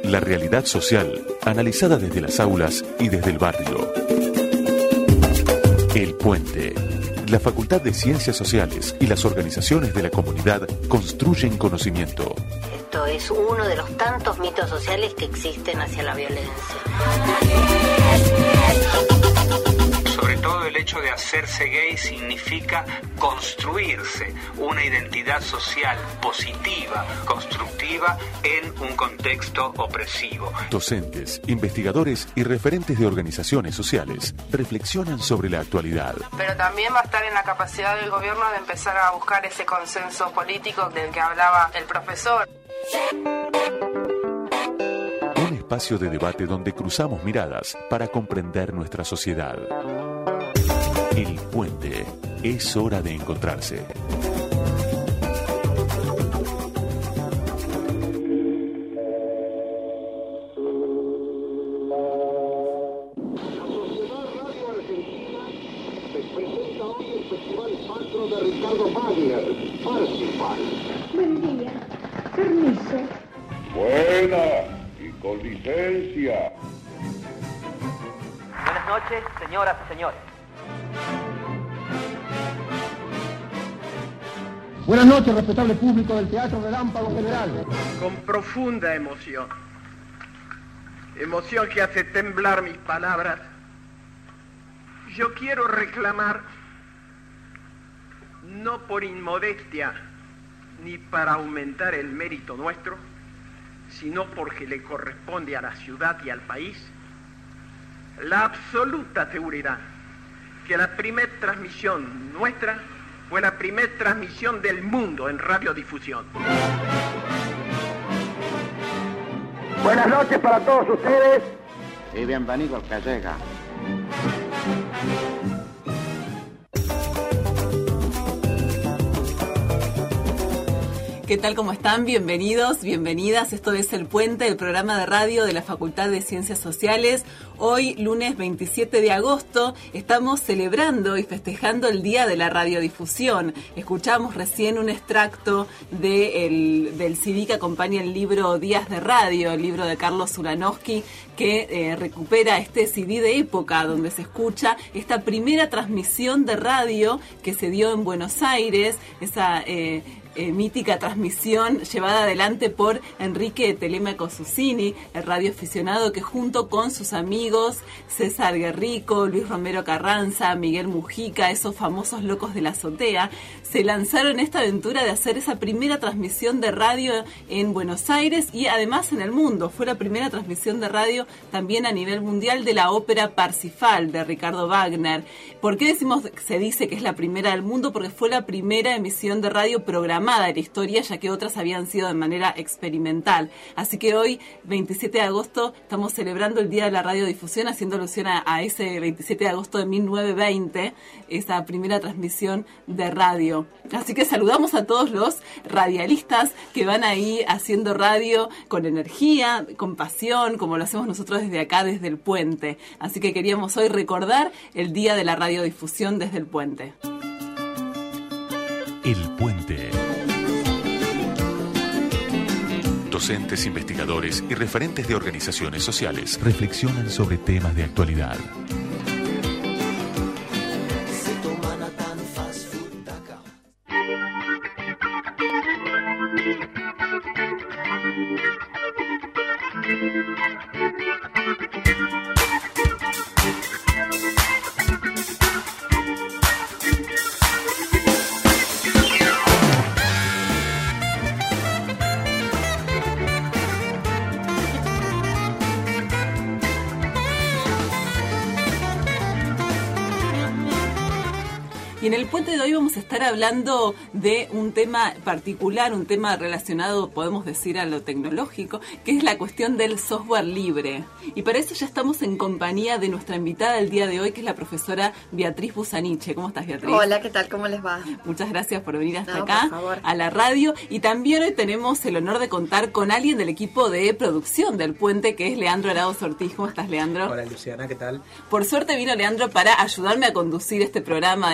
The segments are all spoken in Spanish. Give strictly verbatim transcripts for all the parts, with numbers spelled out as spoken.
La realidad social, analizada desde las aulas y desde el barrio. El Puente. La Facultad de Ciencias Sociales y las organizaciones de la comunidad construyen conocimiento. Esto es uno de los tantos mitos sociales que existen hacia la violencia. Sobre todo el hecho de hacerse gay significa construirse una identidad social positiva, constructiva en un contexto opresivo. Docentes, investigadores y referentes de organizaciones sociales reflexionan sobre la actualidad. Pero también va a estar en la capacidad del gobierno de empezar a buscar ese consenso político del que hablaba el profesor. Un espacio de debate donde cruzamos miradas para comprender nuestra sociedad. El Puente. Es hora de encontrarse. de Ricardo Wagner, Parsifal. Buen día. Permiso. Buena y con licencia. Buenas noches, señoras y señores. Buenas noches, respetable público del Teatro Relámpago General. Con profunda emoción, emoción que hace temblar mis palabras, yo quiero reclamar, no por inmodestia ni para aumentar el mérito nuestro, sino porque le corresponde a la ciudad y al país, la absoluta seguridad que la primera transmisión nuestra fue la primera transmisión del mundo en radiodifusión. Buenas noches para todos ustedes. Y bienvenido al que llega. ¿Qué tal? ¿Cómo están? Bienvenidos, bienvenidas. Esto es El Puente, el programa de radio de la Facultad de Ciencias Sociales. Hoy, lunes veintisiete de agosto, estamos celebrando y festejando el Día de la Radiodifusión. Escuchamos recién un extracto de el, del C D que acompaña el libro Días de Radio, el libro de Carlos Ulanowski, que eh, recupera este C D de época donde se escucha esta primera transmisión de radio que se dio en Buenos Aires, esa... Eh, Eh, mítica transmisión llevada adelante por Enrique Telemaco Susini, el radioaficionado que junto con sus amigos César Guerrico, Luis Romero Carranza, Miguel Mujica, esos famosos locos de la azotea, se lanzaron en esta aventura de hacer esa primera transmisión de radio en Buenos Aires y además en el mundo. Fue la primera transmisión de radio también a nivel mundial de la ópera Parsifal de Ricardo Wagner. ¿Por qué decimos, se dice que es la primera del mundo? Porque fue la primera emisión de radio programada de la historia, ya que otras habían sido de manera experimental. Así que hoy, veintisiete de agosto, estamos celebrando el Día de la Radiodifusión, haciendo alusión a, a ese veintisiete de agosto de mil novecientos veinte, esa primera transmisión de radio. Así que saludamos a todos los radialistas que van ahí haciendo radio con energía, con pasión, como lo hacemos nosotros desde acá, desde el Puente. Así que queríamos hoy recordar el Día de la Radiodifusión desde el Puente. El Puente. Docentes, investigadores y referentes de organizaciones sociales reflexionan sobre temas de actualidad. Y en el Puente de hoy vamos a estar hablando de un tema particular, un tema relacionado, podemos decir, a lo tecnológico, que es la cuestión del software libre. Y para eso ya estamos en compañía de nuestra invitada del día de hoy, que es la profesora Beatriz Busaniche. ¿Cómo estás, Beatriz? Hola, ¿qué tal? ¿Cómo les va? Muchas gracias por venir hasta no, acá, por favor. a la radio. Y también hoy tenemos el honor de contar con alguien del equipo de producción del Puente, que es Leandro Arauz Ortiz. ¿Cómo estás, Leandro? Hola, Luciana, ¿qué tal? Por suerte vino Leandro para ayudarme a conducir este programa, este tema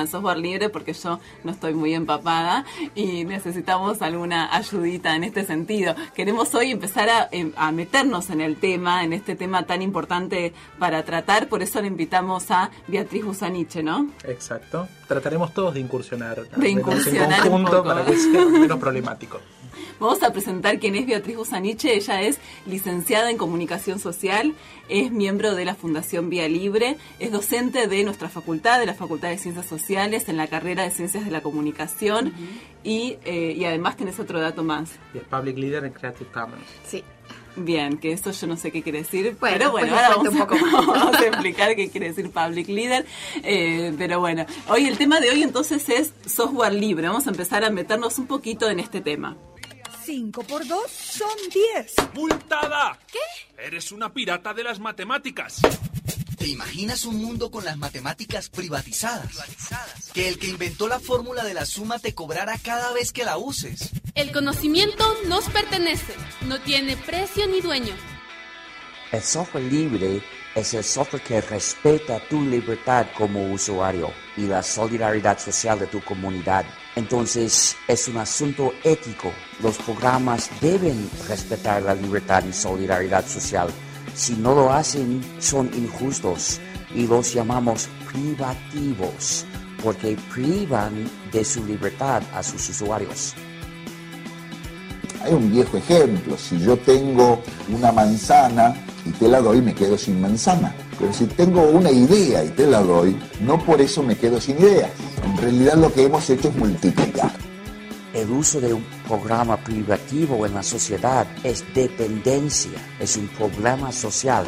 en software libre porque yo no estoy muy empapada y necesitamos alguna ayudita en este sentido. Queremos hoy empezar a, a meternos en el tema, en este tema tan importante para tratar, por eso le invitamos a Beatriz Busaniche, ¿no? Exacto. Trataremos todos de incursionar, de incursionar en conjunto un poco, para que sea menos problemático. Vamos a presentar quién es Beatriz Busaniche. Ella es licenciada en Comunicación Social, es miembro de la Fundación Vía Libre, es docente de nuestra facultad, de la Facultad de Ciencias Sociales, en la carrera de Ciencias de la Comunicación, uh-huh. y, eh, y además tenés otro dato más. Y es Public Leader en Creative Commons. Sí. Bien, que eso yo no sé qué quiere decir, bueno, pero bueno, ahora vamos, un poco a, vamos a explicar qué quiere decir Public Leader, eh, pero bueno, hoy el tema de hoy entonces es software libre. Vamos a empezar a meternos un poquito en este tema. Cinco por dos son diez. ¡Multada! ¿Qué? Eres una pirata de las matemáticas. ¿Te imaginas un mundo con las matemáticas privatizadas? privatizadas? Que el que inventó la fórmula de la suma te cobrara cada vez que la uses. El conocimiento nos pertenece, no tiene precio ni dueño. El software libre es el software que respeta tu libertad como usuario y la solidaridad social de tu comunidad. Entonces, es un asunto ético. Los programas deben respetar la libertad y solidaridad social. Si no lo hacen, son injustos y los llamamos privativos, porque privan de su libertad a sus usuarios. Hay un viejo ejemplo: si yo tengo una manzana y te la doy, me quedo sin manzana. Pero si tengo una idea y te la doy, no por eso me quedo sin ideas. En realidad lo que hemos hecho es multiplicar. El uso de un programa privativo en la sociedad es dependencia, es un problema social.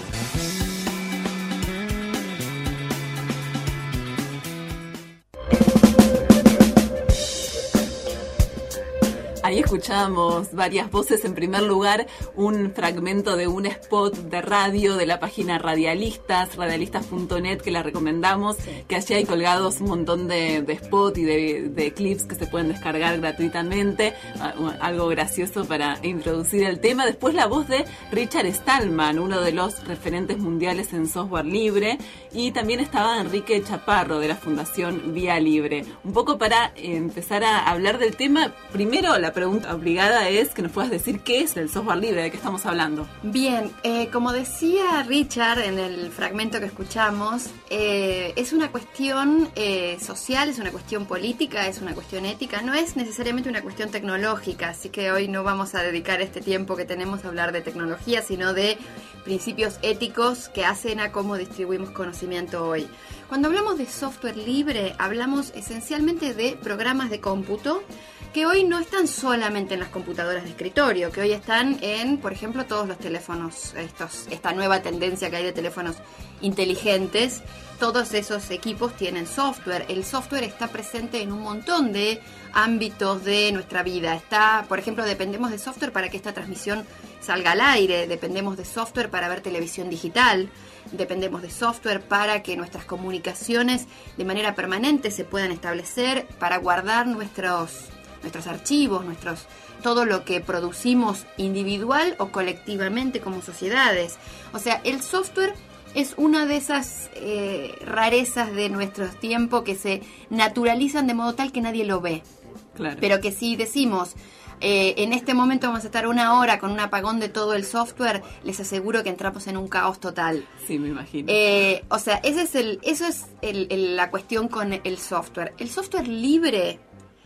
Ahí escuchamos varias voces. En primer lugar, un fragmento de un spot de radio de la página Radialistas, radialistas punto net, que la recomendamos, que allí hay colgados un montón de, de spots y de, de clips que se pueden descargar gratuitamente. Algo gracioso para introducir el tema. Después la voz de Richard Stallman, uno de los referentes mundiales en software libre. Y también estaba Enrique Chaparro, de la Fundación Vía Libre. Un poco para empezar a hablar del tema, primero la pregunta obligada es que nos puedas decir qué es el software libre, de qué estamos hablando. Bien, eh, como decía Richard en el fragmento que escuchamos, eh, es una cuestión eh, social, es una cuestión política, es una cuestión ética, no es necesariamente una cuestión tecnológica, así que hoy no vamos a dedicar este tiempo que tenemos a hablar de tecnología, sino de principios éticos que hacen a cómo distribuimos conocimiento hoy. Cuando hablamos de software libre, hablamos esencialmente de programas de cómputo que hoy no están solamente en las computadoras de escritorio, que hoy están en, por ejemplo, todos los teléfonos, estos, esta nueva tendencia que hay de teléfonos inteligentes. Todos esos equipos tienen software. El software está presente en un montón de ámbitos de nuestra vida. Está, por ejemplo, dependemos de software para que esta transmisión salga al aire, dependemos de software para ver televisión digital, dependemos de software para que nuestras comunicaciones de manera permanente se puedan establecer, para guardar nuestros nuestros archivos, nuestros todo lo que producimos individual o colectivamente como sociedades. O sea, el software es una de esas eh, rarezas de nuestros tiempos que se naturalizan de modo tal que nadie lo ve. Claro. Pero que si decimos, eh, en este momento vamos a estar una hora con un apagón de todo el software, les aseguro que entramos en un caos total. Sí, me imagino. Eh, o sea, ese es el, eso es el, el, la cuestión con el software. El software libre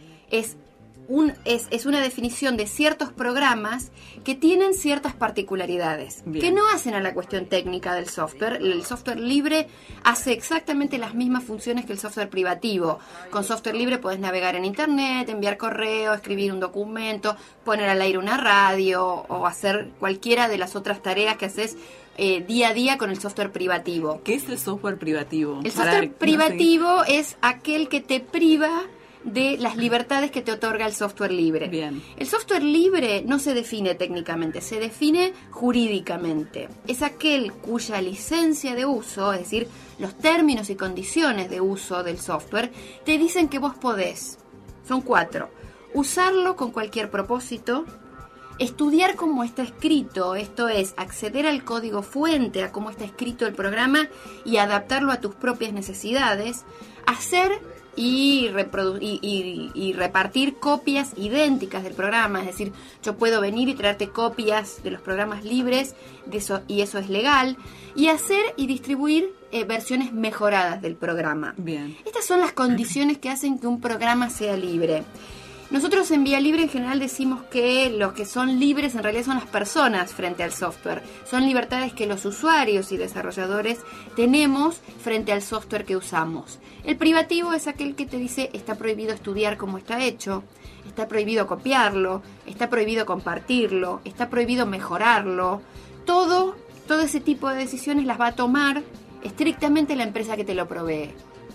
es Un, es, es una definición de ciertos programas que tienen ciertas particularidades. Bien. Que no hacen a la cuestión técnica del software. El software libre hace exactamente las mismas funciones que el software privativo. Con software libre puedes navegar en internet, enviar correo, escribir un documento, poner al aire una radio o hacer cualquiera de las otras tareas que haces eh, día a día con el software privativo. ¿Qué es el software privativo? El software Para, privativo no sé. es aquel que te priva de las libertades que te otorga el software libre. Bien. El software libre no se define técnicamente, se define jurídicamente. Es aquel cuya licencia de uso, es decir, los términos y condiciones de uso del software, te dicen que vos podés. Son cuatro. Usarlo con cualquier propósito, estudiar cómo está escrito, esto es, acceder al código fuente, a cómo está escrito el programa y adaptarlo a tus propias necesidades, hacer y, reprodu- y, y, y repartir copias idénticas del programa. Es decir, yo puedo venir y traerte copias de los programas libres, de eso, y eso es legal, y hacer y distribuir eh, versiones mejoradas del programa. Bien. Estas son las condiciones que hacen que un programa sea libre. Nosotros en Vía Libre en general decimos que los que son libres en realidad son las personas frente al software. Son libertades que los usuarios y desarrolladores tenemos frente al software que usamos. El privativo es aquel que te dice está prohibido estudiar como está hecho, está prohibido copiarlo, está prohibido compartirlo, está prohibido mejorarlo. Todo, todo ese tipo de decisiones las va a tomar estrictamente la empresa que te lo provee.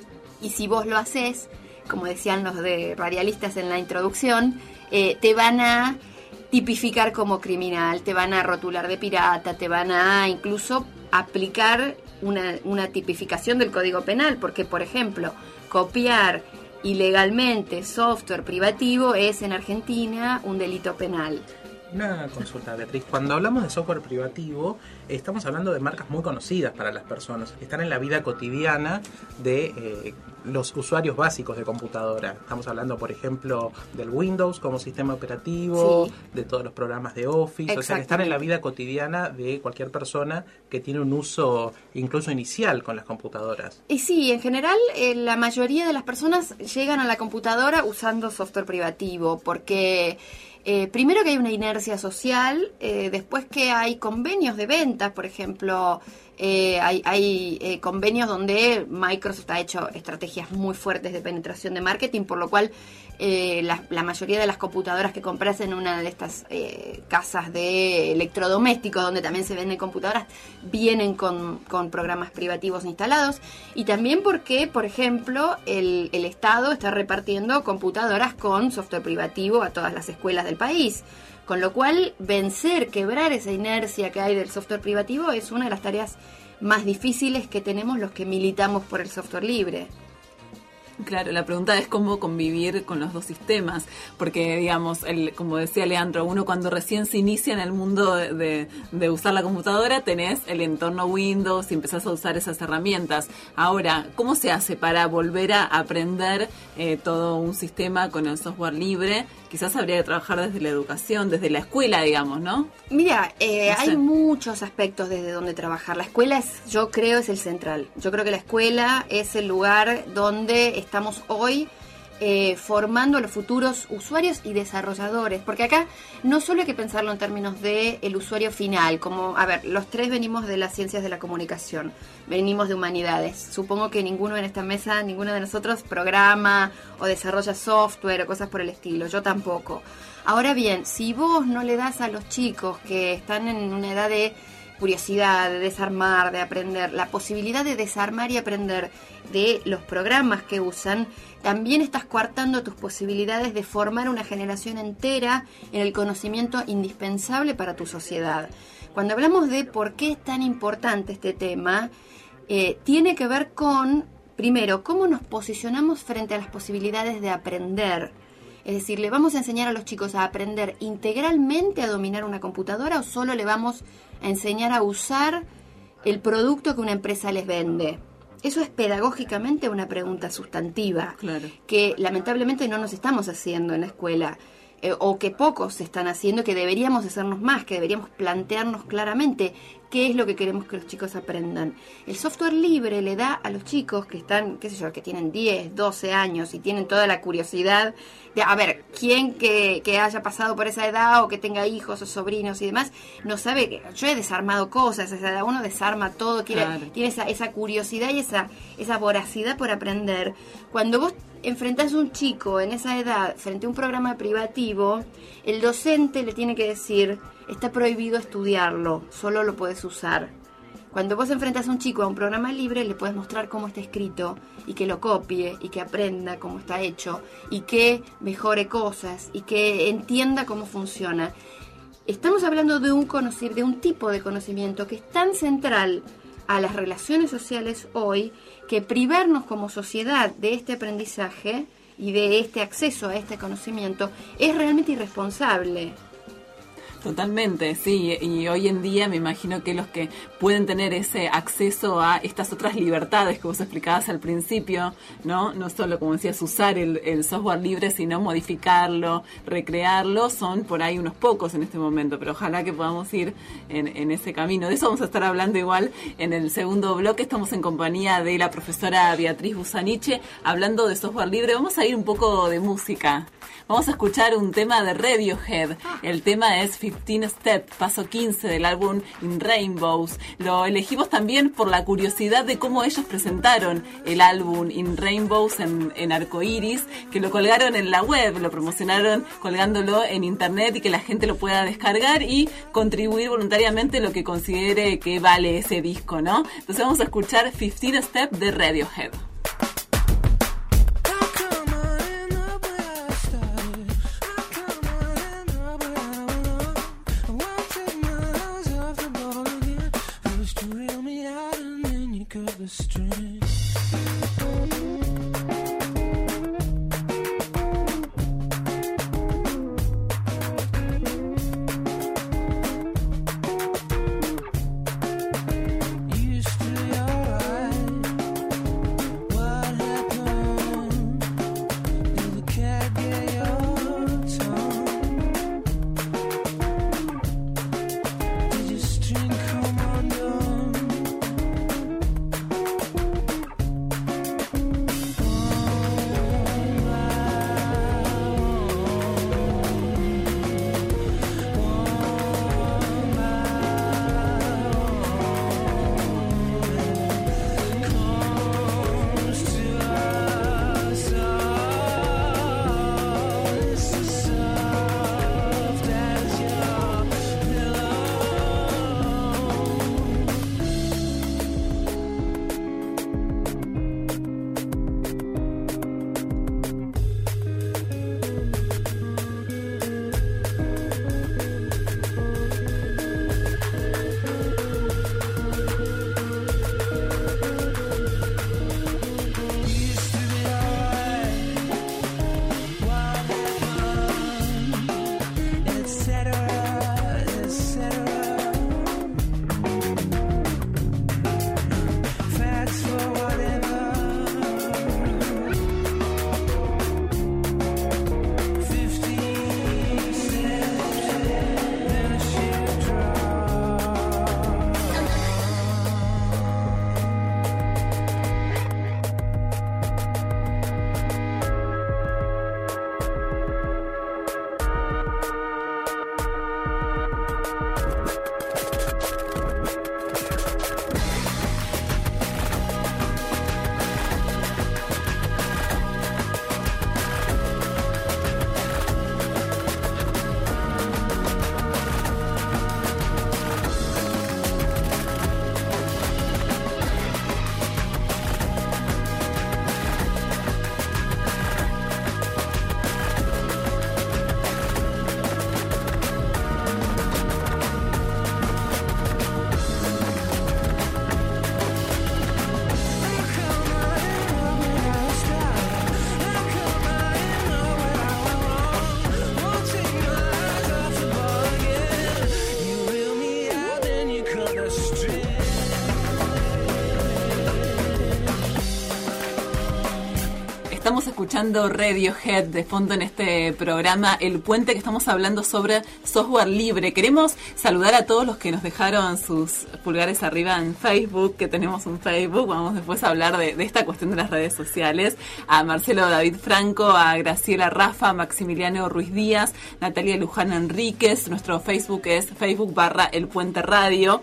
Y si vos lo haces, como decían los de radialistas en la introducción, eh, te van a tipificar como criminal, te van a rotular de pirata, te van a incluso aplicar una, una tipificación del Código Penal, porque, por ejemplo, copiar ilegalmente software privativo es en Argentina un delito penal. Una consulta, Beatriz. Cuando hablamos de software privativo, estamos hablando de marcas muy conocidas para las personas. Están en la vida cotidiana de eh, los usuarios básicos de computadora. Estamos hablando, por ejemplo, del Windows como sistema operativo, sí, de todos los programas de Office. O sea, que están en la vida cotidiana de cualquier persona que tiene un uso incluso inicial con las computadoras. Y sí, en general, eh, la mayoría de las personas llegan a la computadora usando software privativo, porque... Eh, primero que hay una inercia social, eh, después que hay convenios de ventas, por ejemplo, eh, hay, hay eh, convenios donde Microsoft ha hecho estrategias muy fuertes de penetración de marketing, por lo cual eh, la, la mayoría de las computadoras que compras en una de estas eh, casas de electrodomésticos donde también se venden computadoras vienen con, con programas privativos instalados, y también porque, por ejemplo, el, el Estado está repartiendo computadoras con software privativo a todas las escuelas del país, con lo cual vencer, quebrar esa inercia que hay del software privativo es una de las tareas más difíciles que tenemos los que militamos por el software libre. Claro, la pregunta es cómo convivir con los dos sistemas, porque, digamos, el, como decía Leandro, uno cuando recién se inicia en el mundo de, de, de usar la computadora, tenés el entorno Windows y empezás a usar esas herramientas. Ahora, ¿cómo se hace para volver a aprender eh, todo un sistema con el software libre? Quizás habría que trabajar desde la educación, desde la escuela, digamos, ¿no? Mira, eh, no sé. hay muchos aspectos desde donde trabajar. La escuela, es, yo creo, es el central. Yo creo que la escuela es el lugar donde estamos hoy eh, formando a los futuros usuarios y desarrolladores. Porque acá no solo hay que pensarlo en términos de el usuario final, como, a ver, los tres venimos de las ciencias de la comunicación, venimos de humanidades. Supongo que ninguno en esta mesa, ninguno de nosotros programa o desarrolla software o cosas por el estilo. Yo tampoco. Ahora bien, si vos no le das a los chicos que están en una edad de curiosidad, de desarmar, de aprender, la posibilidad de desarmar y aprender de los programas que usan, también estás coartando tus posibilidades de formar una generación entera en el conocimiento indispensable para tu sociedad. Cuando hablamos de por qué es tan importante este tema, eh, tiene que ver con, primero, cómo nos posicionamos frente a las posibilidades de aprender. Es decir, ¿le vamos a enseñar a los chicos a aprender integralmente a dominar una computadora o solo le vamos a enseñar a usar el producto que una empresa les vende? Eso es pedagógicamente una pregunta sustantiva, claro, que lamentablemente no nos estamos haciendo en la escuela, eh, o que pocos se están haciendo, que deberíamos hacernos más, que deberíamos plantearnos claramente qué es lo que queremos que los chicos aprendan. El software libre le da a los chicos que están, qué sé yo, que tienen diez, doce años y tienen toda la curiosidad de, a ver, quién que, que haya pasado por esa edad o que tenga hijos o sobrinos y demás, no sabe que yo he desarmado cosas, a esa edad uno desarma todo, quiere, claro, tiene esa, esa curiosidad y esa, esa voracidad por aprender. Cuando vos enfrentás a un chico en esa edad frente a un programa privativo, el docente le tiene que decir, está prohibido estudiarlo, solo lo puedes usar. Cuando vos enfrentás a un chico a un programa libre, le puedes mostrar cómo está escrito y que lo copie y que aprenda cómo está hecho y que mejore cosas y que entienda cómo funciona. Estamos hablando de un conocer, de un tipo de conocimiento que es tan central a las relaciones sociales hoy, que privarnos como sociedad de este aprendizaje y de este acceso a este conocimiento es realmente irresponsable. Totalmente, sí, y hoy en día me imagino que los que pueden tener ese acceso a estas otras libertades que vos explicabas al principio, no no solo, como decías, usar el, el software libre, sino modificarlo, recrearlo, son por ahí unos pocos en este momento, pero ojalá que podamos ir en, en ese camino. De eso vamos a estar hablando igual en el segundo bloque. Estamos en compañía de la profesora Beatriz Busaniche, hablando de software libre. Vamos a ir un poco de música. Vamos a escuchar un tema de Radiohead. El tema es fifteen Step, paso quince del álbum In Rainbows. Lo elegimos también por la curiosidad de cómo ellos presentaron el álbum In Rainbows en, en Arcoiris, que lo colgaron en la web, lo promocionaron colgándolo en internet y que la gente lo pueda descargar y contribuir voluntariamente lo que considere que vale ese disco, ¿no? Entonces vamos a escuchar fifteen Step de Radiohead. Estamos escuchando Radiohead de fondo en este programa El Puente, que estamos hablando sobre software libre. Queremos saludar a todos los que nos dejaron sus pulgares arriba en Facebook, que tenemos un Facebook. Vamos después a hablar de, de esta cuestión de las redes sociales. A Marcelo David Franco, a Graciela Rafa, a Maximiliano Ruiz Díaz, Natalia Luján Enríquez. Nuestro Facebook es Facebook barra El Puente Radio.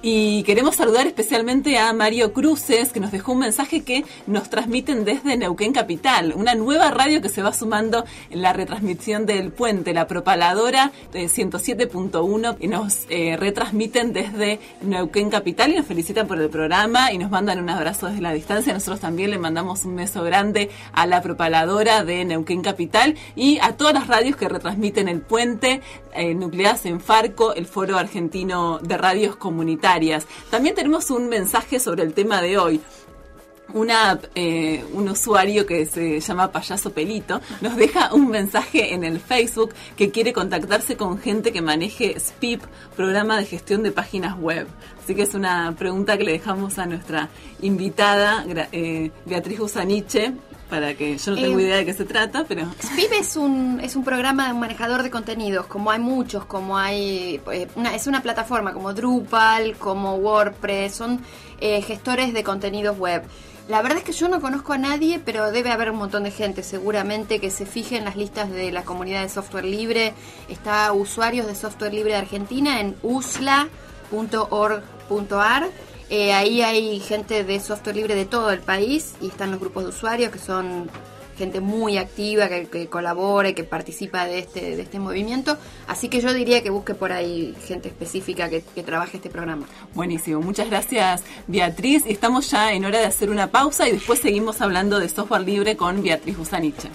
Y queremos saludar especialmente a Mario Cruces, que nos dejó un mensaje que nos transmiten desde Neuquén Capital. Una nueva radio que se va sumando en la retransmisión del Puente, la propaladora de ciento siete punto uno, y nos eh, retransmiten desde Neuquén Capital y nos felicitan por el programa y nos mandan un abrazo desde la distancia. Nosotros también le mandamos un beso grande a la propaladora de Neuquén Capital y a todas las radios que retransmiten el Puente, eh, nucleadas en Farco, el Foro Argentino de Radios Comunitarias. También tenemos un mensaje sobre el tema de hoy. Una, eh, un usuario que se llama Payaso Pelito nos deja un mensaje en el Facebook que quiere contactarse con gente que maneje S P I P, programa de gestión de páginas web. Así que es una pregunta que le dejamos a nuestra invitada, eh, Beatriz Usaniche, para que yo no tengo eh, idea de qué se trata, pero... S P I P es un, es un programa de un manejador de contenidos, como hay muchos, como hay... Eh, una, es una plataforma como Drupal, como WordPress, son eh, gestores de contenidos web. La verdad es que yo no conozco a nadie, pero debe haber un montón de gente seguramente que se fije en las listas de la comunidad de software libre. Está usuarios de software libre de Argentina en u s l a punto org punto a r. Eh, ahí hay gente de software libre de todo el país y están los grupos de usuarios que son gente muy activa, que, que colabora y que participa de este, de este movimiento. Así que yo diría que busque por ahí gente específica que, que trabaje este programa. Buenísimo, muchas gracias Beatriz. Y estamos ya en hora de hacer una pausa y después seguimos hablando de software libre con Beatriz Usaniche.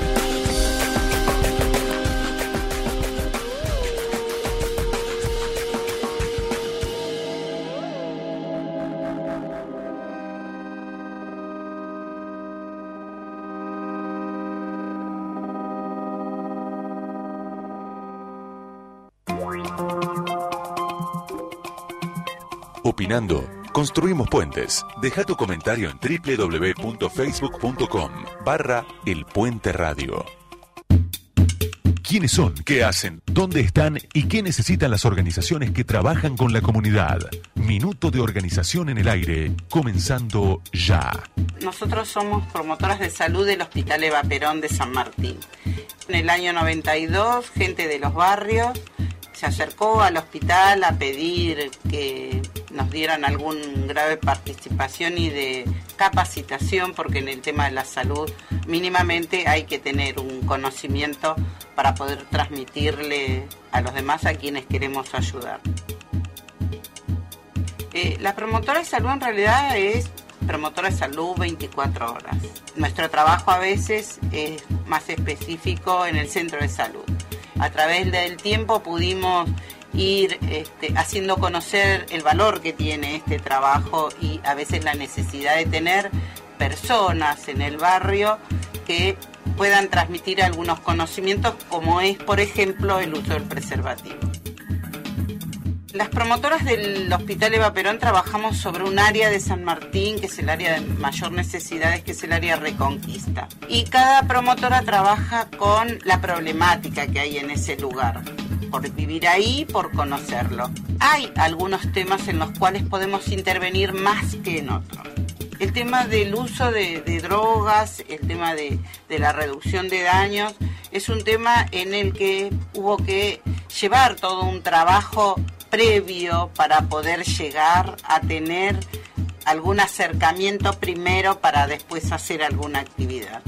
Opinando, construimos puentes. Deja tu comentario en www.facebook.com barra El Puente Radio. ¿Quiénes son? ¿Qué hacen? ¿Dónde están? ¿Y qué necesitan las organizaciones que trabajan con la comunidad? Minuto de organización en el aire, comenzando ya. Nosotros somos promotoras de salud del Hospital Eva Perón de San Martín. En el año noventa y dos, gente de los barrios se acercó al hospital a pedir que nos dieran algún grado de participación y de capacitación, porque en el tema de la salud mínimamente hay que tener un conocimiento para poder transmitirle a los demás a quienes queremos ayudar. Eh, la promotora de salud en realidad es promotora de salud veinticuatro horas. Nuestro trabajo a veces es más específico en el centro de salud. A través del tiempo pudimos ir este, haciendo conocer el valor que tiene este trabajo y a veces la necesidad de tener personas en el barrio que puedan transmitir algunos conocimientos, como es, por ejemplo, el uso del preservativo. Las promotoras del Hospital Eva Perón trabajamos sobre un área de San Martín, que es el área de mayor necesidades, que es el área Reconquista. Y cada promotora trabaja con la problemática que hay en ese lugar, por vivir ahí, por conocerlo. Hay algunos temas en los cuales podemos intervenir más que en otros. El tema del uso de, de drogas, el tema de, de la reducción de daños, es un tema en el que hubo que llevar todo un trabajo previo para poder llegar a tener algún acercamiento primero para después hacer alguna actividad.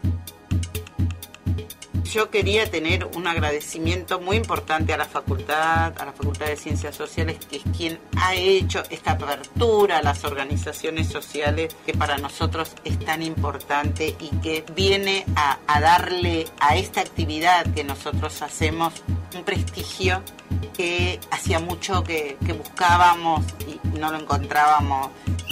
Yo quería tener un agradecimiento muy importante a la facultad, a la Facultad de Ciencias Sociales, que es quien ha hecho esta apertura a las organizaciones sociales, que para nosotros es tan importante y que viene a, a darle a esta actividad que nosotros hacemos un prestigio que hacía mucho que, que buscábamos y no lo encontrábamos.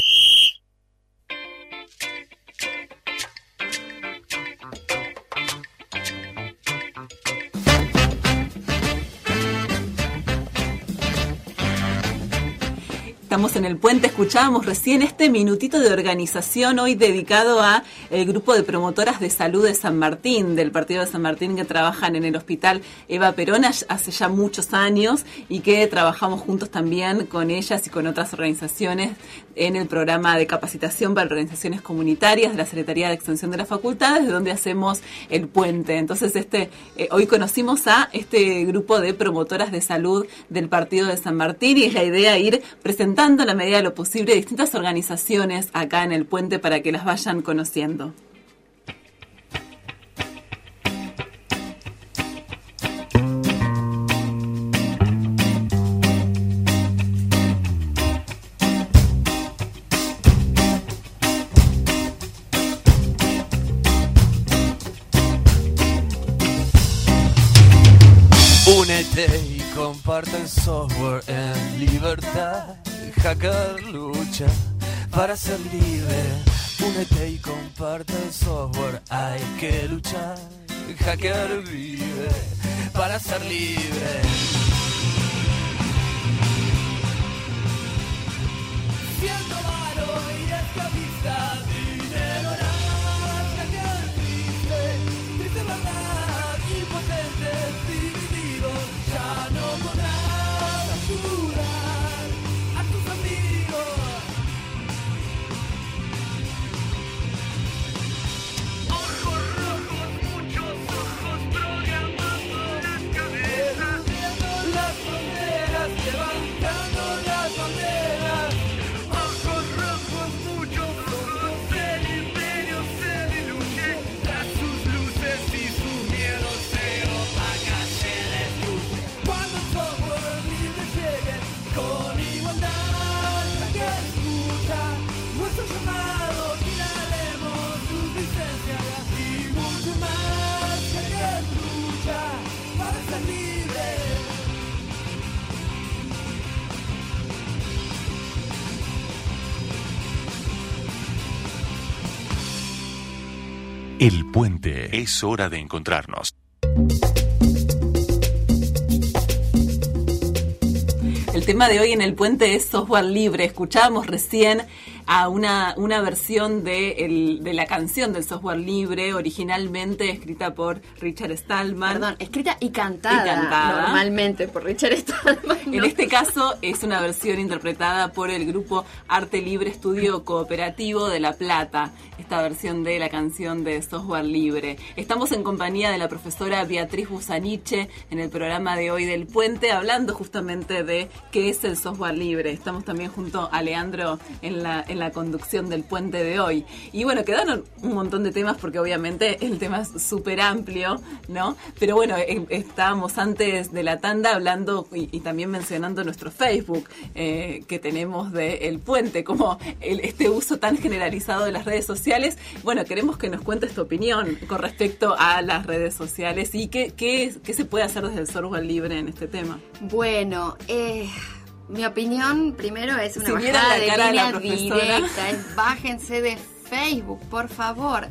Estamos en el puente, escuchábamos recién este minutito de organización hoy dedicado a el grupo de promotoras de salud de San Martín, del partido de San Martín, que trabajan en el Hospital Eva Perón hace ya muchos años y que trabajamos juntos también con ellas y con otras organizaciones en el programa de capacitación para organizaciones comunitarias de la Secretaría de Extensión de la Facultad, desde donde hacemos el puente. Entonces, este eh, hoy conocimos a este grupo de promotoras de salud del partido de San Martín y es la idea ir presentando en la medida de lo posible distintas organizaciones acá en el puente para que las vayan conociendo. Únete y comparte el software en libertad. Hacker lucha para ser libre, Únete y comparte el software. Hay que luchar, hackear vive para ser libre. Siendo malo y esclavista, dinero nada, hackear triste, triste verdad, impotentes, divididos, ya no podrás ayudar a tus amigos. Ojos rojos, muchos ojos programando las cabezas, las fronteras, levantando las banderas. Ojos rojos, muchos ojos, el imperio se diluye, tras sus luces y sus miedos se opaca, se destruye. Cuando el software libre llegue con igualdad, la que escucha nuestro llamado, tiraremos sus licencias y mucho más, que que lucha para ser libre. El Puente. Es hora de encontrarnos. El tema de hoy en El Puente es software libre. Escuchábamos recién a una, una versión de, el, de la canción del software libre, originalmente escrita por Richard Stallman. Perdón, escrita y cantada, y cantada. normalmente por Richard Stallman, ¿no? En este caso es una versión interpretada por el grupo Arte Libre Estudio Cooperativo de La Plata, esta versión de la canción de software libre. Estamos en compañía de la profesora Beatriz Busaniche en el programa de hoy del Puente, hablando justamente de qué es el software libre. Estamos también junto a Leandro en la, en la conducción del Puente de hoy. Y bueno, quedaron un montón de temas porque obviamente el tema es súper amplio, ¿no? Pero bueno, eh, estábamos antes de la tanda hablando y, y también mencionando nuestro Facebook eh, que tenemos de El Puente, como el, este uso tan generalizado de las redes sociales. Bueno, queremos que nos cuentes tu opinión con respecto a las redes sociales y qué, qué, qué se puede hacer desde el software libre en este tema. Bueno, eh... mi opinión, primero, es una si bajada la de cara línea de la directa. Es bájense de Facebook, por favor.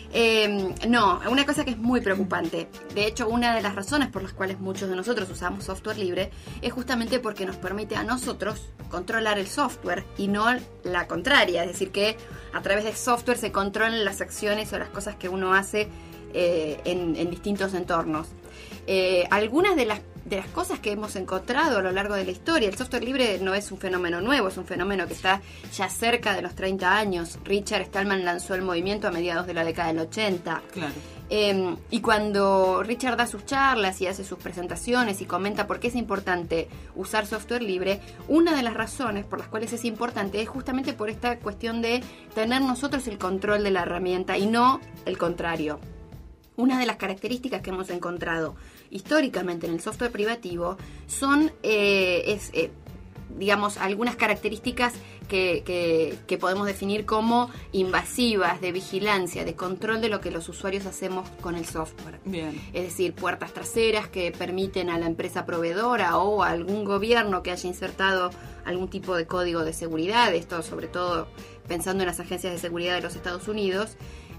Eh, no, una cosa que es muy preocupante. De hecho, una de las razones por las cuales muchos de nosotros usamos software libre es justamente porque nos permite a nosotros controlar el software y no la contraria. Es decir, que a través de software se controlan las acciones o las cosas que uno hace eh, en, en distintos entornos. Eh, algunas de las de las cosas que hemos encontrado a lo largo de la historia. El software libre no es un fenómeno nuevo, es un fenómeno que está ya cerca de los treinta años. Richard Stallman lanzó el movimiento a mediados de la década del ochenta. Claro. Eh, y cuando Richard da sus charlas y hace sus presentaciones y comenta por qué es importante usar software libre, una de las razones por las cuales es importante es justamente por esta cuestión de tener nosotros el control de la herramienta y no el contrario. Una de las características que hemos encontrado históricamente en el software privativo son, eh, es, eh, digamos, algunas características que, que, que podemos definir como invasivas, de vigilancia, de control de lo que los usuarios hacemos con el software. Bien. Es decir, puertas traseras que permiten a la empresa proveedora o a algún gobierno que haya insertado algún tipo de código de seguridad, esto sobre todo pensando en las agencias de seguridad de los Estados Unidos,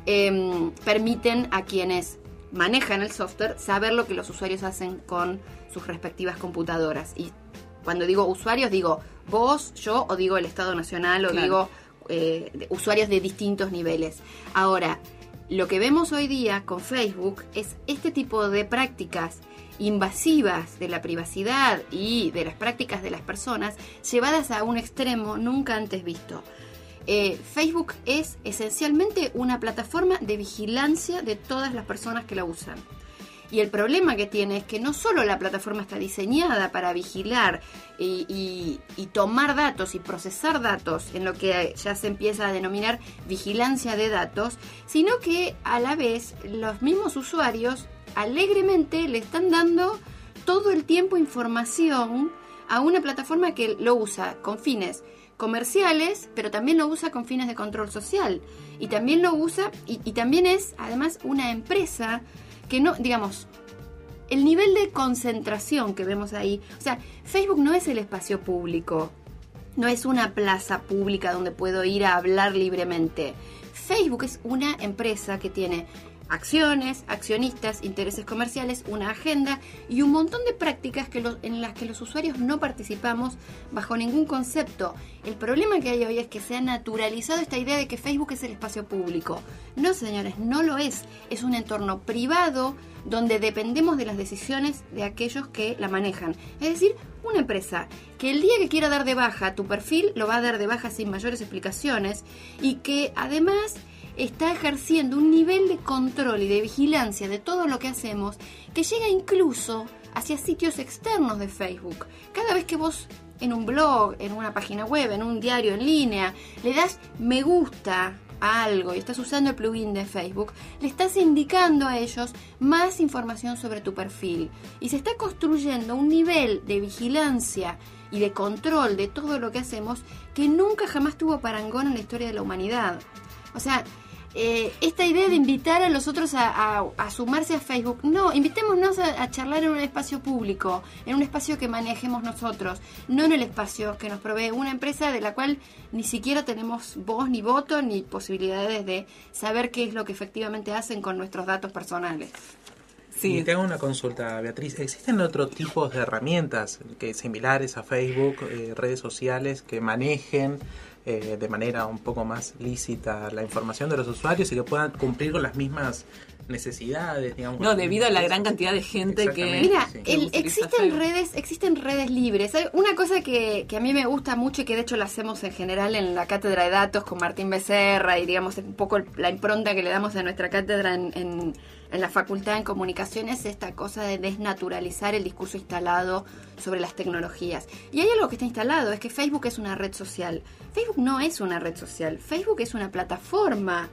eh, permiten a quienes manejan el software saber lo que los usuarios hacen con sus respectivas computadoras. Y cuando digo usuarios, digo vos, yo, o digo el Estado Nacional, o claro. digo eh, de, usuarios de distintos niveles. Ahora, lo que vemos hoy día con Facebook es este tipo de prácticas invasivas de la privacidad y de las prácticas de las personas llevadas a un extremo nunca antes visto. Eh, Facebook es esencialmente una plataforma de vigilancia de todas las personas que la usan. Y el problema que tiene es que no solo la plataforma está diseñada para vigilar y, y, y tomar datos y procesar datos en lo que ya se empieza a denominar vigilancia de datos, sino que a la vez los mismos usuarios alegremente le están dando todo el tiempo información a una plataforma que lo usa con fines comerciales, pero también lo usa con fines de control social. Y también lo usa, y, y también es además una empresa que no, digamos, el nivel de concentración que vemos ahí, o sea, Facebook no es el espacio público, no es una plaza pública donde puedo ir a hablar libremente. Facebook es una empresa que tiene acciones, accionistas, intereses comerciales, una agenda y un montón de prácticas que los, en las que los usuarios no participamos bajo ningún concepto. El problema que hay hoy es que se ha naturalizado esta idea de que Facebook es el espacio público. No, señores, no lo es. Es un entorno privado donde dependemos de las decisiones de aquellos que la manejan. Es decir, una empresa que el día que quiera dar de baja tu perfil lo va a dar de baja sin mayores explicaciones y que además está ejerciendo un nivel de control y de vigilancia de todo lo que hacemos que llega incluso hacia sitios externos de Facebook. Cada vez que vos en un blog, en una página web, en un diario en línea, le das me gusta a algo y estás usando el plugin de Facebook, le estás indicando a ellos más información sobre tu perfil. Y se está construyendo un nivel de vigilancia y de control de todo lo que hacemos que nunca jamás tuvo parangón en la historia de la humanidad. O sea, eh, esta idea de invitar a los otros a, a, a sumarse a Facebook, no, invitémonos a, a charlar en un espacio público, en un espacio que manejemos nosotros, no en el espacio que nos provee una empresa de la cual ni siquiera tenemos voz ni voto ni posibilidades de saber qué es lo que efectivamente hacen con nuestros datos personales. Sí. Y te hago una consulta, Beatriz. ¿Existen otros tipos de herramientas que similares a Facebook, eh, redes sociales que manejen eh, de manera un poco más lícita la información de los usuarios y que puedan cumplir con las mismas necesidades, digamos? No, debido a la gran cantidad de gente que... Mira, sí, el, existen redes existen redes libres. Hay una cosa que, que a mí me gusta mucho y que de hecho la hacemos en general en la cátedra de datos con Martín Becerra y digamos un poco la impronta que le damos a nuestra cátedra en, en, en la facultad en comunicaciones, esta cosa de desnaturalizar el discurso instalado sobre las tecnologías. Y hay algo que está instalado, es que Facebook es una red social. Facebook no es una red social, Facebook es una plataforma.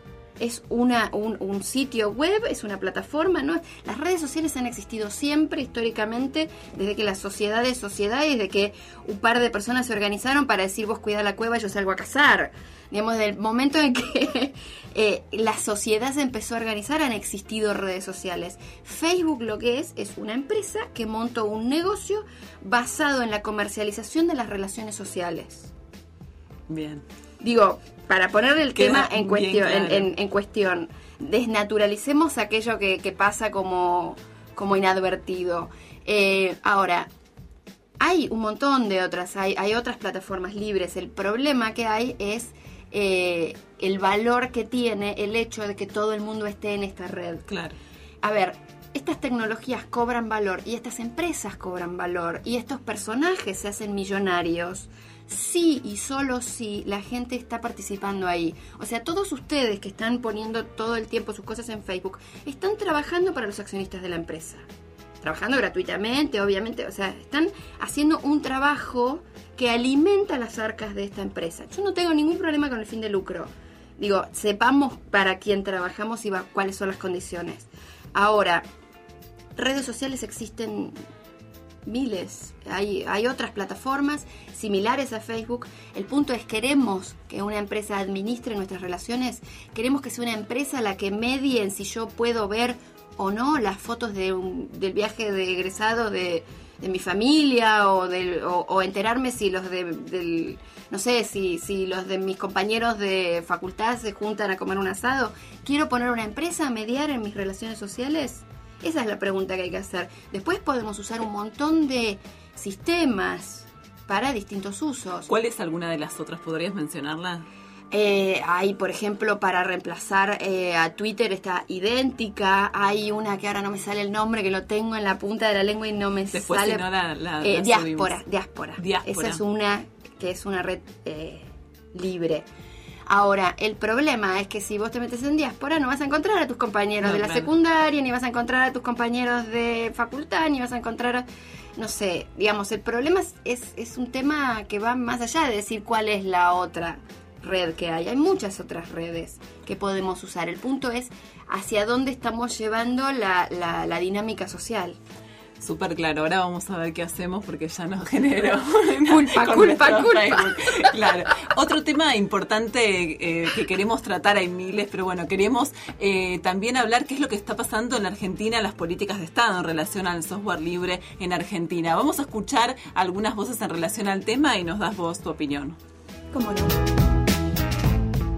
Es una, un, un sitio web, es una plataforma, ¿no? Las redes sociales han existido siempre, históricamente, desde que la sociedad es sociedad y desde que un par de personas se organizaron para decir vos cuidá la cueva, yo salgo a cazar. Digamos, desde el momento en que eh, la sociedad se empezó a organizar, han existido redes sociales. Facebook lo que es, es una empresa que montó un negocio basado en la comercialización de las relaciones sociales. Bien. Digo, para poner el Queda tema en cuestión, claro. en, en, en cuestión, desnaturalicemos aquello que, que pasa como, como inadvertido. Eh, ahora, hay un montón de otras, hay, hay otras plataformas libres. El problema que hay es eh, el valor que tiene el hecho de que todo el mundo esté en esta red. Claro. A ver, estas tecnologías cobran valor y estas empresas cobran valor y estos personajes se hacen millonarios. Sí y solo si la gente está participando ahí. O sea, todos ustedes que están poniendo todo el tiempo sus cosas en Facebook están trabajando para los accionistas de la empresa. Trabajando gratuitamente, obviamente. O sea, están haciendo un trabajo que alimenta las arcas de esta empresa. Yo no tengo ningún problema con el fin de lucro. Digo, sepamos para quién trabajamos y va, cuáles son las condiciones. Ahora, redes sociales existen miles, hay, hay otras plataformas similares a Facebook. El punto es, queremos que una empresa administre nuestras relaciones, queremos que sea una empresa la que medie en si yo puedo ver o no las fotos de un, del viaje de egresado de, de mi familia o, del, o, o enterarme si los de del, no sé, si, si los de mis compañeros de facultad se juntan a comer un asado. ¿Quiero poner una empresa a mediar en mis relaciones sociales? Esa es la pregunta que hay que hacer. Después podemos usar un montón de sistemas para distintos usos. ¿Cuál es alguna de las otras? ¿Podrías mencionarla? Eh, hay, por ejemplo, para reemplazar eh, a Twitter está idéntica. Hay una que ahora no me sale el nombre, que lo tengo en la punta de la lengua y no me Después, sale. Si no la, la, eh, la diáspora, diáspora, diáspora. Esa es una que es una red eh, libre. Ahora, el problema es que si vos te metes en diáspora no vas a encontrar a tus compañeros no, de la claro. secundaria, ni vas a encontrar a tus compañeros de facultad, ni vas a encontrar, a, no sé, digamos, el problema es, es, es un tema que va más allá de decir cuál es la otra red que hay. Hay muchas otras redes que podemos usar. El punto es hacia dónde estamos llevando la, la, la dinámica social. Súper claro, ahora vamos a ver qué hacemos porque ya nos generó culpa, culpa, culpa. Facebook. Claro. Otro tema importante eh, que queremos tratar, hay miles, pero bueno, queremos eh, también hablar qué es lo que está pasando en Argentina, las políticas de Estado en relación al software libre en Argentina. Vamos a escuchar algunas voces en relación al tema y nos das vos tu opinión. ¿Cómo no?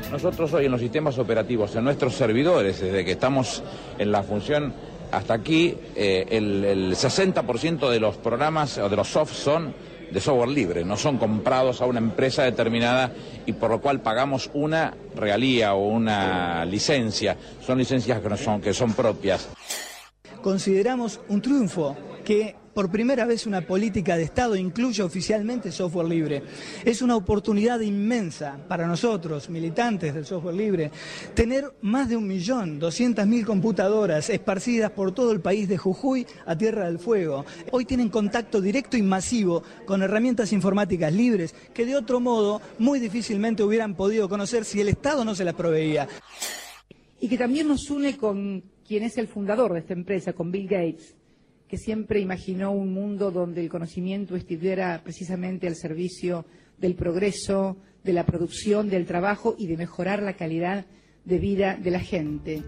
Nosotros hoy en los sistemas operativos, en nuestros servidores, desde que estamos en la función hasta aquí, eh, el, el sesenta por ciento de los programas o de los soft son de software libre, no son comprados a una empresa determinada y por lo cual pagamos una regalía o una licencia, son licencias que, no son, que son propias. Consideramos un triunfo que por primera vez una política de Estado incluye oficialmente software libre. Es una oportunidad inmensa para nosotros, militantes del software libre, tener más de un millón, doscientas mil computadoras esparcidas por todo el país de Jujuy a Tierra del Fuego. Hoy tienen contacto directo y masivo con herramientas informáticas libres que de otro modo muy difícilmente hubieran podido conocer si el Estado no se las proveía. Y que también nos une con quien es el fundador de esta empresa, con Bill Gates, que siempre imaginó un mundo donde el conocimiento estuviera precisamente al servicio del progreso, de la producción, del trabajo y de mejorar la calidad de vida de la gente.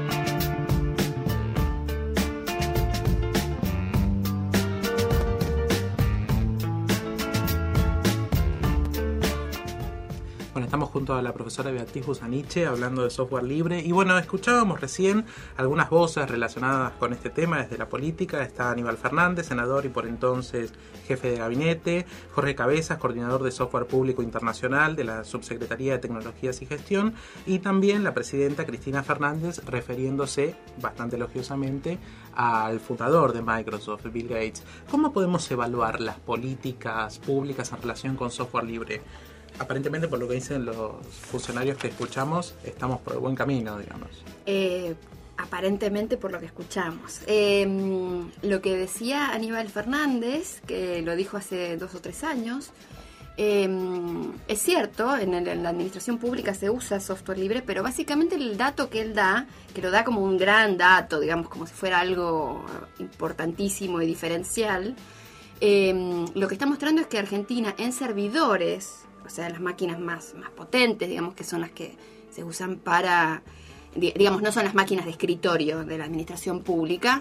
Bueno, estamos junto a la profesora Beatriz Busaniche hablando de software libre y bueno, escuchábamos recién algunas voces relacionadas con este tema desde la política. Está Aníbal Fernández, senador y por entonces jefe de gabinete, Jorge Cabezas, coordinador de software público internacional de la Subsecretaría de Tecnologías y Gestión, y también la presidenta Cristina Fernández, refiriéndose bastante elogiosamente al fundador de Microsoft, Bill Gates. ¿Cómo podemos evaluar las políticas públicas en relación con software libre? Aparentemente, por lo que dicen los funcionarios que escuchamos, estamos por el buen camino, digamos. Eh, aparentemente, por lo que escuchamos. Eh, lo que decía Aníbal Fernández, que lo dijo hace dos o tres años, eh, es cierto, en, el, en la administración pública se usa software libre, pero básicamente el dato que él da, que lo da como un gran dato, digamos, como si fuera algo importantísimo y diferencial, eh, lo que está mostrando es que Argentina en servidores, o sea, las máquinas más, más potentes, digamos, que son las que se usan para, digamos, no son las máquinas de escritorio de la administración pública.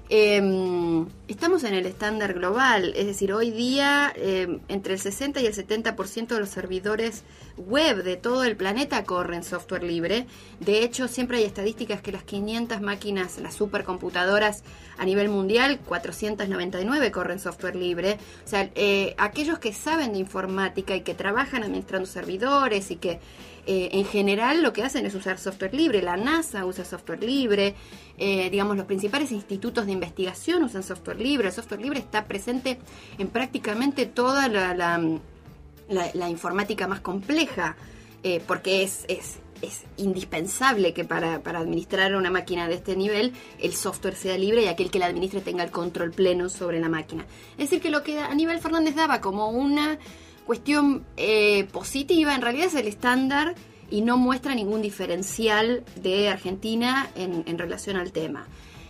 Eh, estamos en el estándar global, es decir, hoy día eh, entre el sesenta y el setenta por ciento de los servidores web de todo el planeta corren software libre. De hecho, siempre hay estadísticas que las quinientas máquinas, las supercomputadoras a nivel mundial, cuatrocientas noventa y nueve corren software libre. O sea, eh, aquellos que saben de informática y que trabajan administrando servidores y que eh, en general lo que hacen es usar software libre. La NASA usa software libre, eh, digamos, los principales institutos de investigación usan software libre. El software libre está presente en prácticamente toda la, la, la, la informática más compleja, eh, porque es, es, es indispensable que para, para administrar una máquina de este nivel el software sea libre y aquel que la administre tenga el control pleno sobre la máquina. Es decir, que lo que Aníbal Fernández daba como una cuestión eh, positiva, en realidad es el estándar y no muestra ningún diferencial de Argentina en, en relación al tema.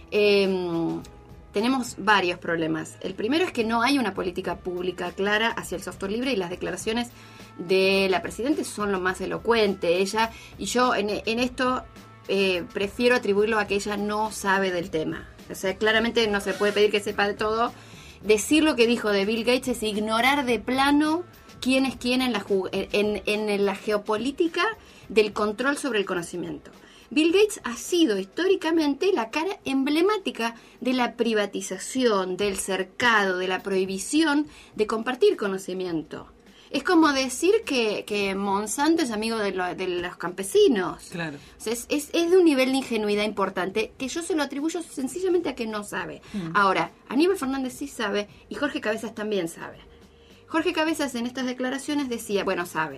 Eh, tenemos varios problemas. El primero es que no hay una política pública clara hacia el software libre y las declaraciones de la Presidenta son lo más elocuente. Ella, y yo en, en esto eh, prefiero atribuirlo a que ella no sabe del tema. O sea, claramente no se puede pedir que sepa de todo. Decir lo que dijo de Bill Gates es ignorar de plano quién es quién en la, en, en la geopolítica del control sobre el conocimiento. Bill Gates ha sido históricamente la cara emblemática de la privatización, del cercado, de la prohibición de compartir conocimiento. Es como decir que, que Monsanto es amigo de, lo, de los campesinos. Claro. O sea, es, es, es de un nivel de ingenuidad importante que yo se lo atribuyo sencillamente a que no sabe. Mm. Ahora, Aníbal Fernández sí sabe y Jorge Cabezas también sabe. Jorge Cabezas en estas declaraciones decía, bueno, sabe,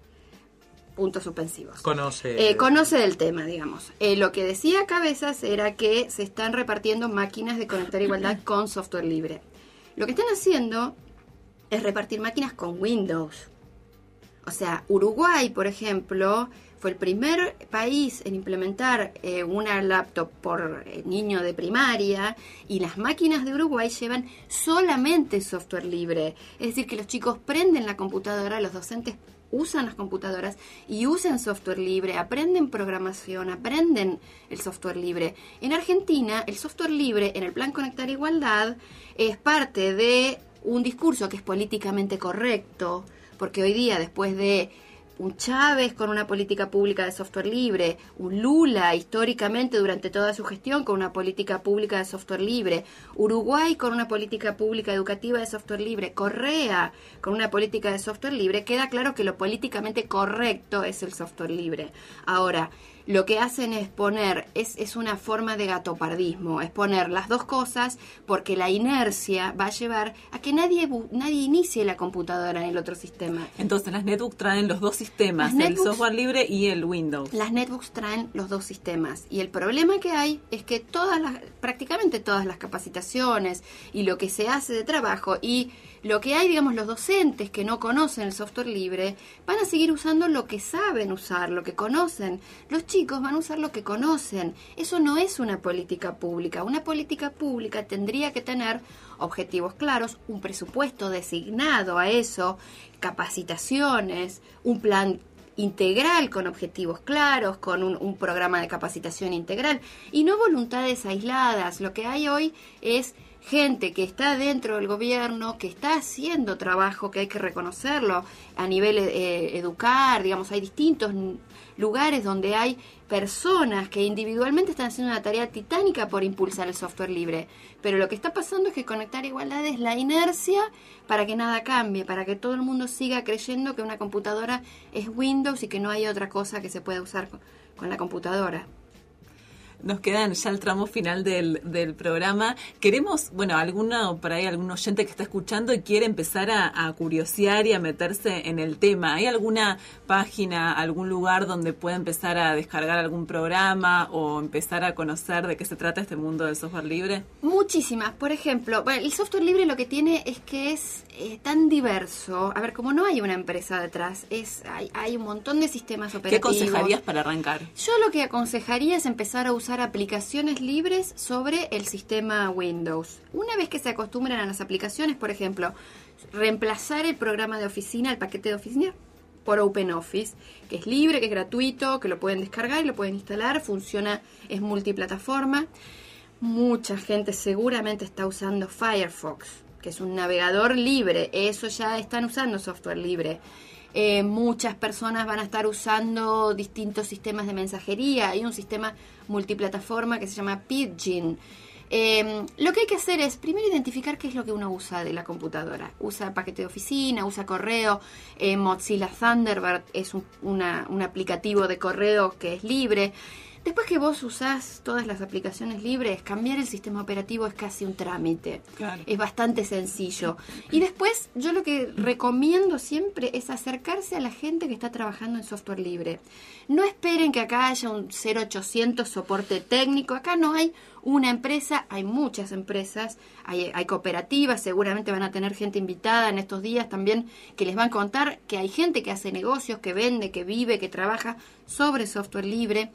puntos suspensivos. Conoce. Eh, conoce del tema, digamos. Eh, lo que decía Cabezas era que se están repartiendo máquinas de conectar igualdad con software libre. Lo que están haciendo es repartir máquinas con Windows. O sea, Uruguay, por ejemplo, fue el primer país en implementar eh, una laptop por eh, niño de primaria y las máquinas de Uruguay llevan solamente software libre. Es decir, que los chicos prenden la computadora, los docentes usan las computadoras y usan software libre, aprenden programación, aprenden el software libre. En Argentina, el software libre en el Plan Conectar Igualdad es parte de un discurso que es políticamente correcto, porque hoy día, después de un Chávez con una política pública de software libre, un Lula históricamente durante toda su gestión con una política pública de software libre, Uruguay con una política pública educativa de software libre, Correa con una política de software libre, queda claro que lo políticamente correcto es el software libre. Ahora, lo que hacen es poner, es, es una forma de gatopardismo, es poner las dos cosas porque la inercia va a llevar a que nadie nadie inicie la computadora en el otro sistema. Entonces las netbooks traen los dos sistemas, Las el netbooks- software libre y el Windows. Las netbooks traen los dos sistemas y el problema que hay es que todas las, prácticamente todas las capacitaciones y lo que se hace de trabajo y lo que hay, digamos, los docentes que no conocen el software libre van a seguir usando lo que saben usar, lo que conocen. Los chicos van a usar lo que conocen. Eso no es una política pública. Una política pública tendría que tener objetivos claros, un presupuesto designado a eso, capacitaciones, un plan integral con objetivos claros, con un, un programa de capacitación integral y no voluntades aisladas. Lo que hay hoy es gente que está dentro del gobierno, que está haciendo trabajo, que hay que reconocerlo a nivel eh, educar, digamos, hay distintos lugares donde hay personas que individualmente están haciendo una tarea titánica por impulsar el software libre. Pero lo que está pasando es que conectar igualdad es la inercia para que nada cambie, para que todo el mundo siga creyendo que una computadora es Windows y que no hay otra cosa que se pueda usar con, con la computadora. Nos quedan ya el tramo final del, del programa. Queremos, bueno, alguno por ahí, algún oyente que está escuchando y quiere empezar a, a curiosear y a meterse en el tema. ¿Hay alguna página, algún lugar donde pueda empezar a descargar algún programa o empezar a conocer de qué se trata este mundo del software libre? Muchísimas. Por ejemplo, bueno, el software libre lo que tiene es que es eh, tan diverso. A ver, como no hay una empresa detrás, es hay, hay un montón de sistemas operativos. ¿Qué aconsejarías para arrancar? Yo lo que aconsejaría es empezar a usar aplicaciones libres sobre el sistema Windows. Una vez que se acostumbran a las aplicaciones, por ejemplo, reemplazar el programa de oficina, el paquete de oficina, por OpenOffice, que es libre, que es gratuito, que lo pueden descargar y lo pueden instalar, funciona, es multiplataforma. Mucha gente seguramente está usando Firefox, que es un navegador libre, eso ya están usando software libre. Eh, muchas personas van a estar usando distintos sistemas de mensajería. Hay un sistema multiplataforma que se llama Pidgin. Eh, lo que hay que hacer es primero identificar qué es lo que uno usa de la computadora. Usa paquete de oficina, usa correo, eh, Mozilla Thunderbird es un, una, un aplicativo de correo que es libre. Después que vos usás todas las aplicaciones libres, cambiar el sistema operativo es casi un trámite. Claro. Es bastante sencillo. Y después, yo lo que recomiendo siempre es acercarse a la gente que está trabajando en software libre. No esperen que acá haya un cero ochocientos soporte técnico. Acá no hay una empresa, hay muchas empresas, hay, hay cooperativas, seguramente van a tener gente invitada en estos días también que les van a contar que hay gente que hace negocios, que vende, que vive, que trabaja sobre software libre.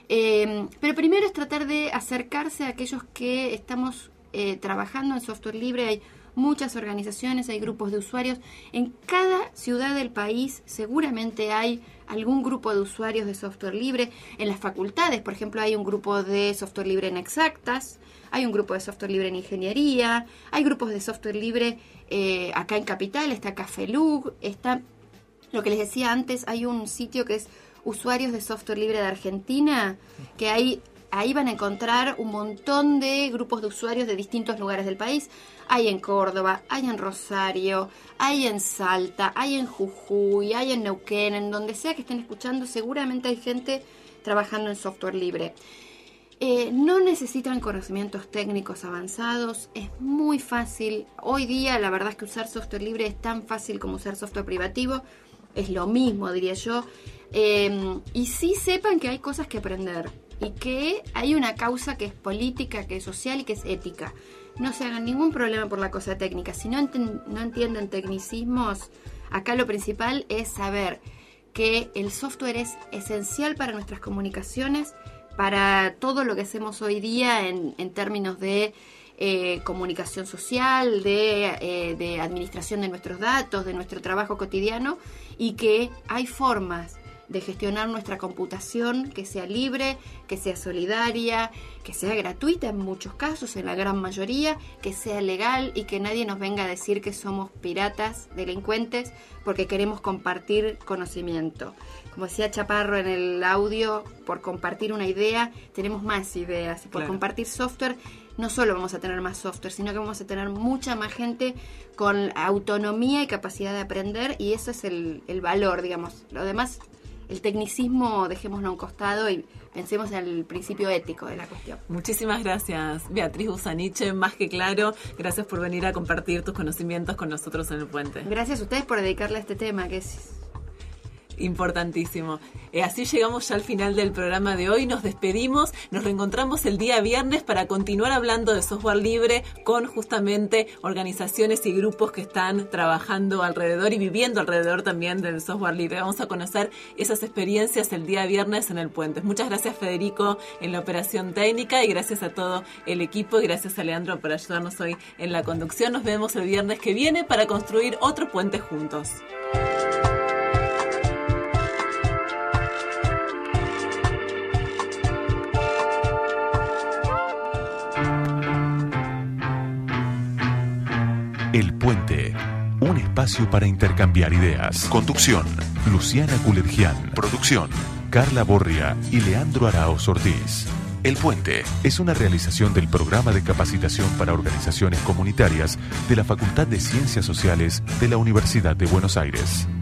Eh, pero primero es tratar de acercarse a aquellos que estamos eh, trabajando en software libre. Hay muchas organizaciones, hay grupos de usuarios. En cada ciudad del país seguramente hay algún grupo de usuarios de software libre. En las facultades, por ejemplo, hay un grupo de software libre en exactas, hay un grupo de software libre en ingeniería, hay grupos de software libre eh, acá en Capital, está Cafelug, está, lo que les decía antes, hay un sitio que es Usuarios de Software Libre de Argentina, que ahí, ahí van a encontrar un montón de grupos de usuarios de distintos lugares del país. Hay en Córdoba, hay en Rosario, hay en Salta, hay en Jujuy, hay en Neuquén, en donde sea que estén escuchando, seguramente hay gente trabajando en software libre. Eh, no necesitan conocimientos técnicos avanzados, es muy fácil. Hoy día la verdad es que usar software libre es tan fácil como usar software privativo, es lo mismo, diría yo. Eh, y sí sepan que hay cosas que aprender y que hay una causa que es política, que es social y que es ética. No se hagan ningún problema por la cosa técnica. Si no, enten- no entienden tecnicismos, acá lo principal es saber que el software es esencial para nuestras comunicaciones, para todo lo que hacemos hoy día en, en términos de eh, comunicación social, de, eh, de administración de nuestros datos, de nuestro trabajo cotidiano, y que hay formas de gestionar nuestra computación, que sea libre, que sea solidaria, que sea gratuita en muchos casos, en la gran mayoría, que sea legal y que nadie nos venga a decir que somos piratas, delincuentes, porque queremos compartir conocimiento. Como decía Chaparro en el audio, por compartir una idea tenemos más ideas, y por Claro. compartir software no solo vamos a tener más software, sino que vamos a tener mucha más gente con autonomía y capacidad de aprender, y eso es el, el valor, digamos. Lo demás, el tecnicismo, dejémoslo a un costado y pensemos en el principio ético de la cuestión. Muchísimas gracias, Beatriz Busaniche, más que claro. Gracias por venir a compartir tus conocimientos con nosotros en El Puente. Gracias a ustedes por dedicarle a este tema, que es importantísimo. Eh, así llegamos ya al final del programa de hoy. Nos despedimos. Nos reencontramos el día viernes para continuar hablando de software libre con justamente organizaciones y grupos que están trabajando alrededor y viviendo alrededor también del software libre. Vamos a conocer esas experiencias el día viernes en El Puente. Muchas gracias, Federico, en la operación técnica, y gracias a todo el equipo, y gracias a Leandro por ayudarnos hoy en la conducción. Nos vemos el viernes que viene para construir otro puente juntos. El Puente, un espacio para intercambiar ideas. Conducción, Luciana Culergian. Producción, Carla Borria y Leandro Araoz Ortiz. El Puente es una realización del Programa de Capacitación para Organizaciones Comunitarias de la Facultad de Ciencias Sociales de la Universidad de Buenos Aires.